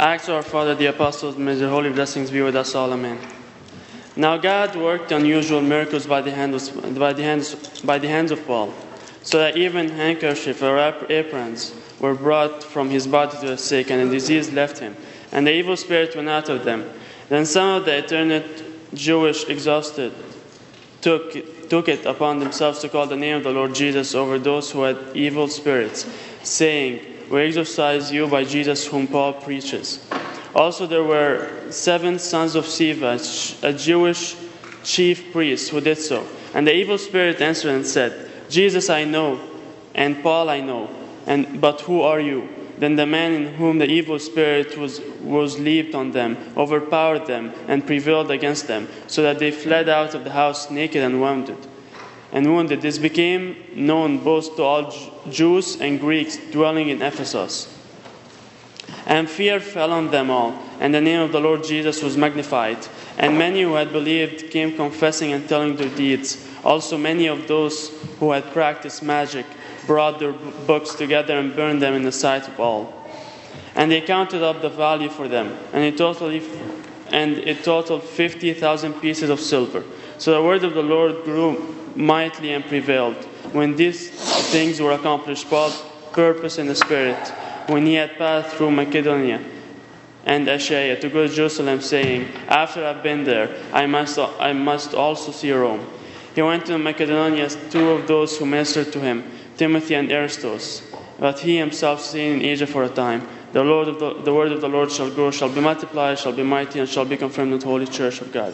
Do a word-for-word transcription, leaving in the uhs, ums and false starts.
Acts of our Father, the Apostles, may the holy blessings be with us all. Amen. Now God worked unusual miracles by the hands, by the hands, by the hands of Paul, so that even handkerchiefs or aprons were brought from his body to the sick, and the disease left him, and the evil spirit went out of them. Then some of the itinerant Jewish exhausted took, took it upon themselves to call the name of the Lord Jesus over those who had evil spirits, saying, "We exorcise you by Jesus whom Paul preaches." Also there were seven sons of Sceva, a Jewish chief priest, who did so. And the evil spirit answered and said, "Jesus I know, and Paul I know, and but who are you?" Then the man in whom the evil spirit was, was leaped on them, overpowered them, and prevailed against them, so that they fled out of the house naked and wounded. And wounded. This became known both to all Jews and Greeks dwelling in Ephesus. And fear fell on them all, and the name of the Lord Jesus was magnified. And many who had believed came confessing and telling their deeds. Also many of those who had practiced magic brought their books together and burned them in the sight of all. And they counted up the value for them, and it totaled, and it totaled fifty thousand pieces of silver. So the word of the Lord grew mightily and prevailed. When these things were accomplished, Paul purposed in the Spirit, when he had passed through Macedonia and Achaia, to go to Jerusalem, saying, "After I've been there, I must I must also see Rome." He went to Macedonia, two of those who ministered to him, Timothy and Aristos. But he himself stayed in Asia for a time. The Lord of the, the word of the Lord shall grow, shall be multiplied, shall be mighty, and shall be confirmed in the holy church of God.